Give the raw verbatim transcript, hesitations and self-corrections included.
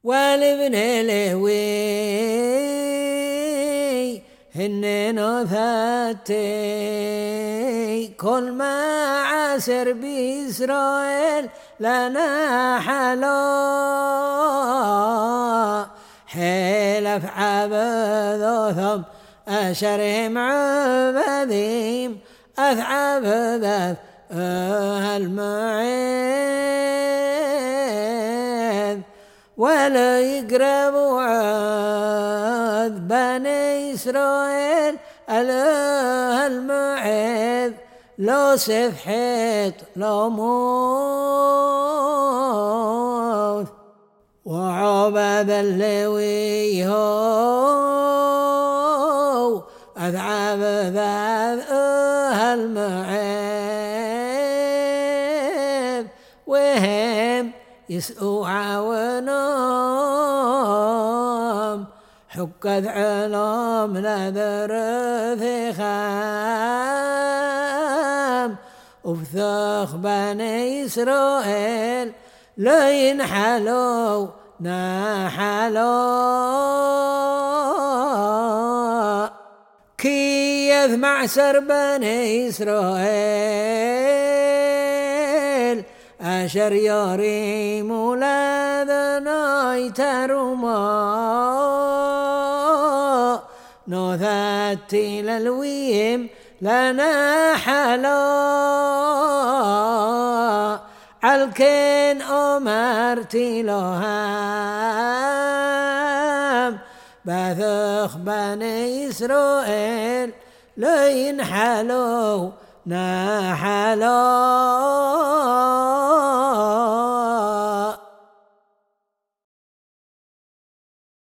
والابن لهوي هن نوثاتي كل ما عسر بإسرائيل لنا حلو حلف عبدوثم أشرهم عبدهم أثعب ذات المعيذ ولا يقربوا عاد بني إسرائيل أله المعيذ لو سفحت لو موت وعبد اللوي هو أثعب ذات المعيذ وهم يسأوا عونهم حكت علم نذر ثخام وبثخ بني إسرائيل لا ينحلوا نحلوا كيف معسر بني إسرائيل أشر يريم ولادنا يترما نوثاتي للويم لنا حلا عالكين أمرتي لهم بثخ بني إسرائيل لا ينحلوا نحلوا